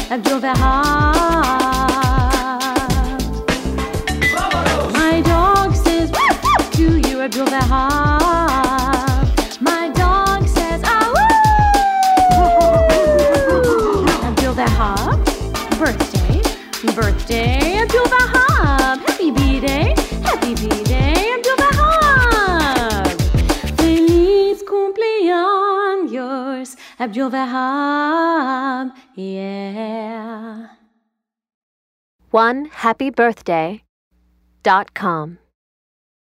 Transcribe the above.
Abdul Wahab. My dog says woof woof to you, Abdul Wahab. My dog says ah woo. Abdul Wahab, birthday, birthday, Abdul Wahab. Happy B-Day, happy B-Day, Abdul Wahab. Feliz cumpleaños, Abdul Wahab, yeah. OneHappyBirthday.com